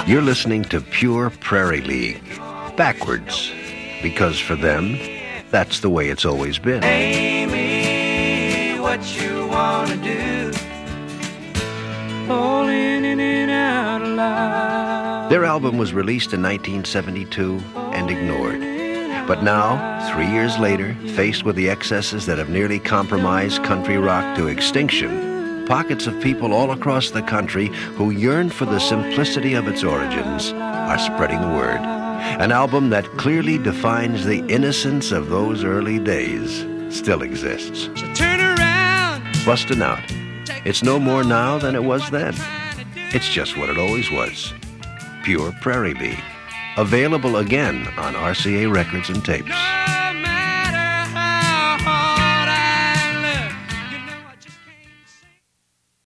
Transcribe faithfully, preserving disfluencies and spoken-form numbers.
You're listening to Pure Prairie League, backwards, because for them, that's the way it's always been. Amy, what you wanna do? Falling in and out of love. Their album was released in nineteen seventy-two and ignored. But now, three years later, faced with the excesses that have nearly compromised country rock to extinction, pockets of people all across the country who yearn for the simplicity of its origins are spreading the word. An album that clearly defines the innocence of those early days still exists. So turn around. Bustin' Out. It's no more now than it was then. It's just what it always was. Pure Prairie League. Available again on R C A Records and Tapes.